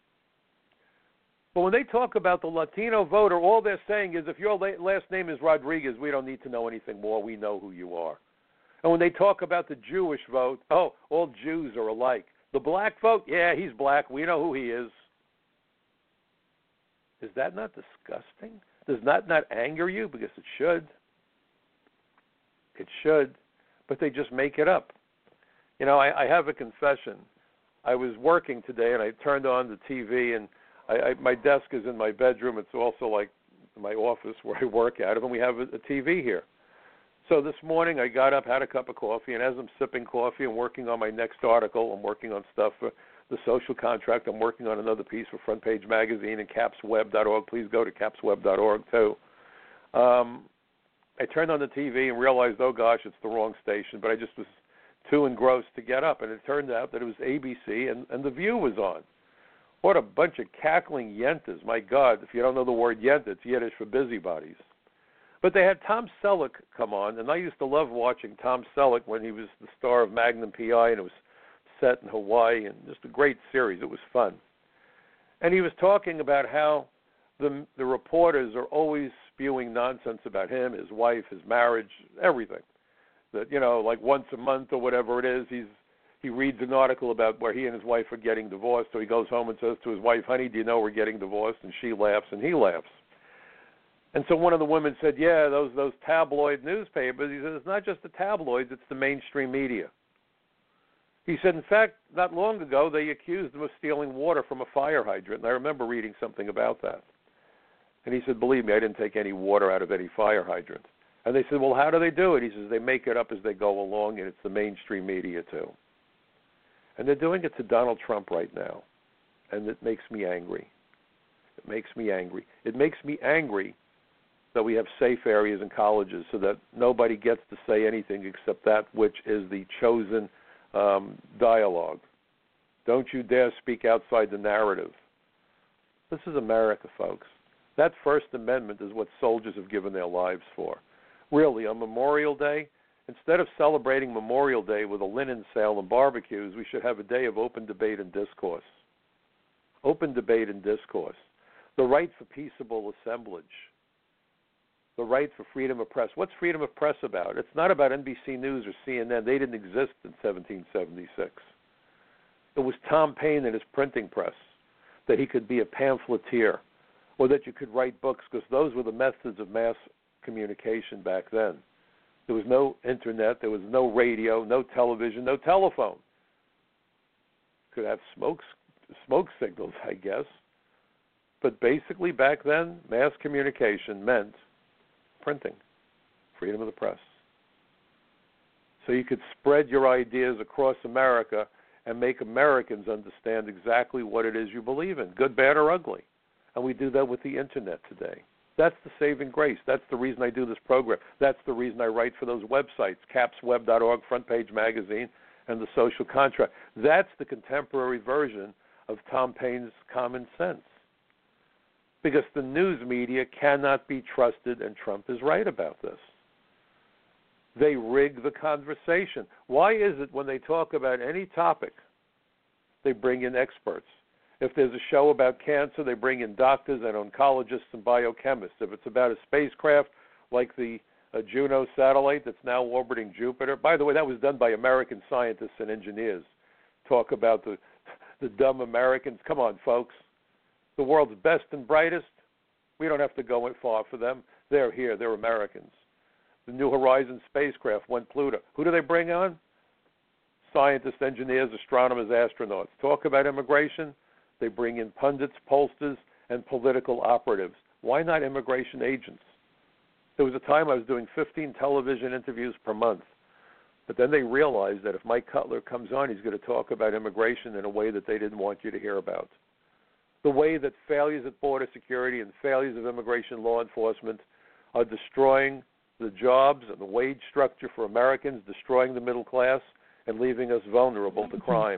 But when they talk about the Latino voter, all they're saying is if your last name is Rodriguez, we don't need to know anything more. We know who you are. And when they talk about the Jewish vote, oh, all Jews are alike. The black vote, yeah, he's black. We know who he is. Is that not disgusting? Does that not anger you? Because it should. It should. But they just make it up. You know, I have a confession. I was working today, and I turned on the TV, and my desk is in my bedroom. It's also like my office where I work out of, and we have a TV here. So this morning I got up, had a cup of coffee, and as I'm sipping coffee and working on my next article, I'm working on stuff for the social contract. I'm working on another piece for Front Page Magazine and capsweb.org. Please go to capsweb.org, too. I turned on the TV and realized, oh, gosh, it's the wrong station, but I just was too engrossed to get up, and it turned out that it was ABC, and The View was on. What a bunch of cackling yentas. My God, if you don't know the word yenta, it's Yiddish for busybodies. But they had Tom Selleck come on, and I used to love watching Tom Selleck when he was the star of Magnum P.I., and it was set in Hawaii, and just a great series. It was fun. And he was talking about how the reporters are always spewing nonsense about him, his wife, his marriage, everything. That, like once a month or whatever it is, he reads an article about where he and his wife are getting divorced, so he goes home and says to his wife, honey, do you know we're getting divorced? And she laughs and he laughs. And so one of the women said, yeah, those tabloid newspapers. He said, it's not just the tabloids, it's the mainstream media. He said, in fact, not long ago, they accused him of stealing water from a fire hydrant, and I remember reading something about that. And he said, believe me, I didn't take any water out of any fire hydrant. And they said, well, how do they do it? He says, they make it up as they go along, and it's the mainstream media, too. And they're doing it to Donald Trump right now, and it makes me angry. It makes me angry. It makes me angry that we have safe areas in colleges so that nobody gets to say anything except that which is the chosen dialogue. Don't you dare speak outside the narrative. This is America, folks. That First Amendment is what soldiers have given their lives for. Really, on Memorial Day, instead of celebrating Memorial Day with a linen sale and barbecues, we should have a day of open debate and discourse. Open debate and discourse. The right for peaceable assemblage. The right for freedom of press. What's freedom of press about? It's not about NBC News or CNN. They didn't exist in 1776. It was Tom Paine and his printing press, that he could be a pamphleteer, or that you could write books, because those were the methods of mass communication back then. There was no internet, there was no radio, no television, no telephone. Could have smoke signals, I guess. But basically back then, mass communication meant printing, freedom of the press. So you could spread your ideas across America and make Americans understand exactly what it is you believe in, good, bad, or ugly. And we do that with the Internet today. That's the saving grace. That's the reason I do this program. That's the reason I write for those websites, capsweb.org, Front Page Magazine, and The Social Contract. That's the contemporary version of Tom Paine's common sense. Because the news media cannot be trusted, and Trump is right about this. They rig the conversation. Why is it when they talk about any topic, they bring in experts? If there's a show about cancer, they bring in doctors and oncologists and biochemists. If it's about a spacecraft like the Juno satellite that's now orbiting Jupiter, by the way, that was done by American scientists and engineers. Talk about the dumb Americans. Come on, folks. The world's best and brightest, we don't have to go far for them. They're here. They're Americans. The New Horizons spacecraft went Pluto. Who do they bring on? Scientists, engineers, astronomers, astronauts. Talk about immigration. They bring in pundits, pollsters, and political operatives. Why not immigration agents? There was a time I was doing 15 television interviews per month. But then they realized that if Mike Cutler comes on, he's going to talk about immigration in a way that they didn't want you to hear about. The way that failures at border security and failures of immigration law enforcement are destroying the jobs and the wage structure for Americans, destroying the middle class, and leaving us vulnerable to crime.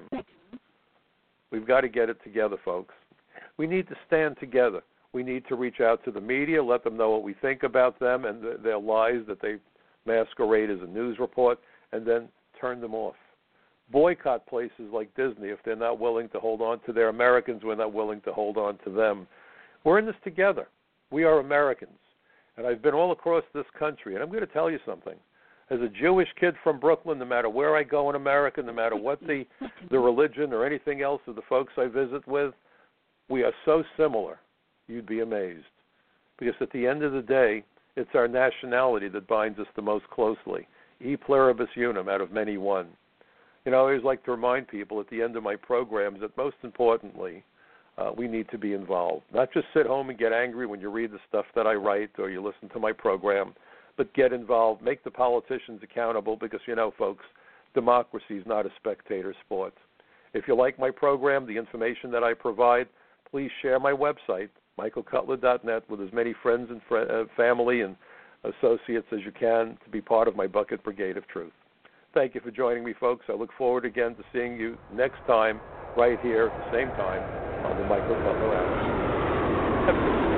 We've got to get it together, folks. We need to stand together. We need to reach out to the media, let them know what we think about them and their lies that they masquerade as a news report, and then turn them off. Boycott places like Disney if they're not willing to hold on to their Americans. We're not willing to hold on to them. We're in this together. We are Americans. And I've been all across this country, and I'm going to tell you something. As a Jewish kid from Brooklyn, no matter where I go in America, no matter what the religion or anything else of the folks I visit with, we are so similar, you'd be amazed. Because at the end of the day, it's our nationality that binds us the most closely. E pluribus unum, out of many one. I always like to remind people at the end of my programs that most importantly, we need to be involved. Not just sit home and get angry when you read the stuff that I write or you listen to my program, but get involved. Make the politicians accountable because, folks, democracy is not a spectator sport. If you like my program, the information that I provide, please share my website, michaelcutler.net, with as many friends and family and associates as you can to be part of my Bucket Brigade of Truth. Thank you for joining me, folks. I look forward again to seeing you next time right here at the same time on the Michael Cutler Hour.